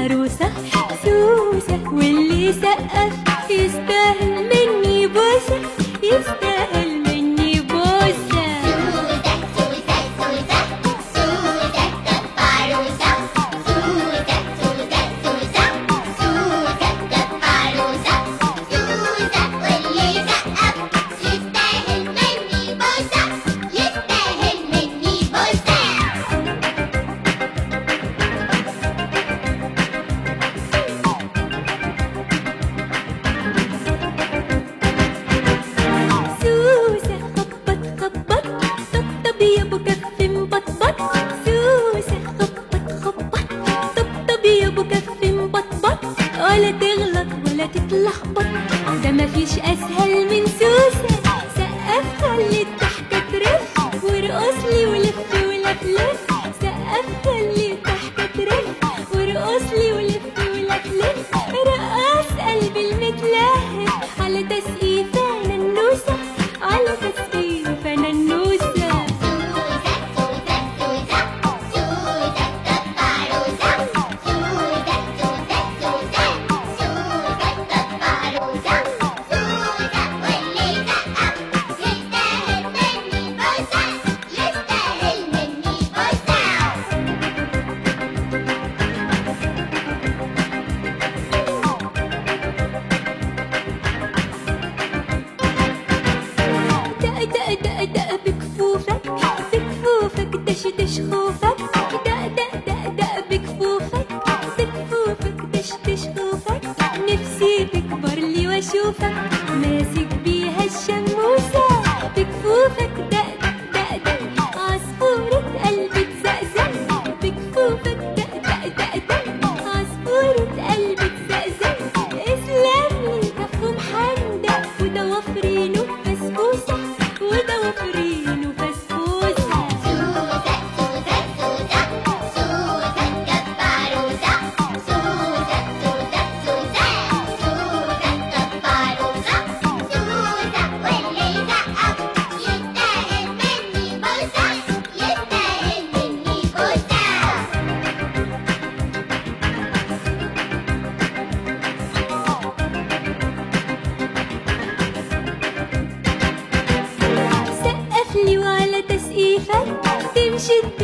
عروسة سوسة، واللي سقف يستاهل مني بوسة، يستاهل مني بوسة. سوسة سوسة سوسة سوسة كفاروسة، سوسة سوسة سوسة سوسة كفاروسة، سوسة واللي سقف يستاهل مني بوسة، يستاهل مني بوسة. سوسة خبط خبط، طبطب يا ابو كف مبطبط، سوسة خبط خبط، طبطب يا ابو كف مبطبط، ولا تغلط ولا تتلخبط، ده مفيش اسهل من سوسة. سقف خلي الضحكة ترف، وارقص لي ولف ولفلف، سقف خلي الضحكة ترف، وارقص لي ولف ولفلف، رقص قلبي المتلهف على تسقيف ننوسة، على تسقيف ننوسة. سوسة سوسة سوسة سوسة كفاروسة، سوسة سوسة سوسة سوسة كفاروسة، سوسة واللي سقف يستاهل مني بوسة، يستاهل مني بوسة. دق دق دق دق بكفوفك، بكفوفك دش دش خوفك، دق دق دق دق بكفوفك، بكفوفك دش دش خوفك، نفسي تكبر لي واشوفك ماسك بيها الشموسة، بكفوفك دق دق دق عصفورة قلبي تزقزق، بكفوفك دق دق دق دق عصفورة قلبي تزقزق، اسلم لي كف محندق وضوافرينه فسفوسة، وضوافرينه فسفوسة. سوسة سوسة سوسة سوسة كفاروسة، سوسة سوسة سوسة سوسة كفاروسة، سوسة واللي سقف يستاهل مني بوسة، يستاهل مني بوسة. سقف لي وعلى تسقيفك تمشي